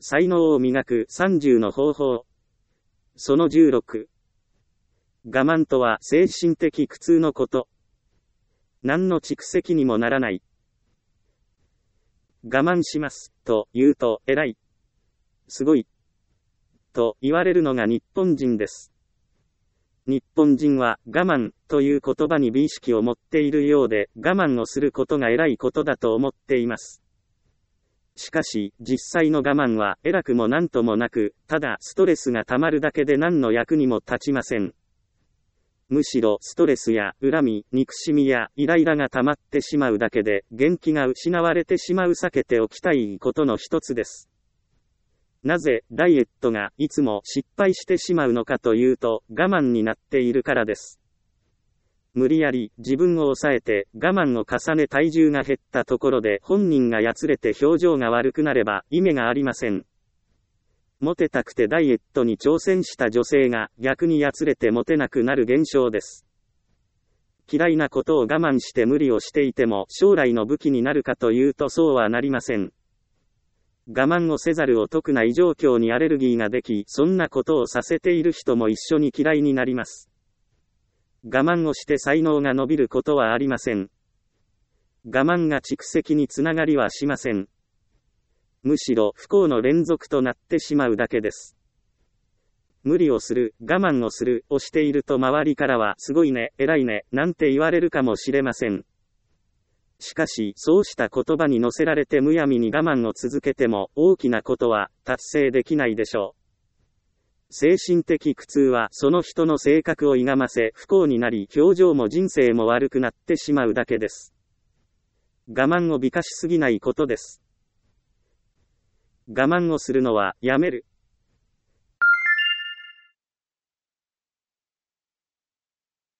才能を磨く30の方法。その16。我慢とは精神的苦痛のこと。何の蓄積にもならない。我慢します、と言うと、偉い。すごい。と言われるのが日本人です。日本人は我慢という言葉に美意識を持っているようで、我慢をすることが偉いことだと思っています。しかし、実際の我慢は偉くもなんともなく、ただストレスが溜まるだけで何の役にも立ちません。むしろストレスや恨み、憎しみやイライラが溜まってしまうだけで、元気が失われてしまう避けておきたいことの一つです。なぜダイエットがいつも失敗してしまうのかというと、我慢になっているからです。無理やり自分を抑えて我慢を重ね体重が減ったところで本人がやつれて表情が悪くなれば意味がありません。モテたくてダイエットに挑戦した女性が逆にやつれてモテなくなる現象です。嫌いなことを我慢して無理をしていても将来の武器になるかというとそうはなりません。我慢をせざるを得ない状況にアレルギーができ、そんなことをさせている人も一緒に嫌いになります。我慢をして才能が伸びることはありません。我慢が蓄積につながりはしません。むしろ不幸の連続となってしまうだけです。無理をする、我慢をする、をしていると周りからはすごいね、偉いね、なんて言われるかもしれません。しかし、そうした言葉に乗せられてむやみに我慢を続けても、大きなことは達成できないでしょう。精神的苦痛はその人の性格を歪ませ、不幸になり、表情も人生も悪くなってしまうだけです。我慢を美化しすぎないことです。我慢をするのはやめる。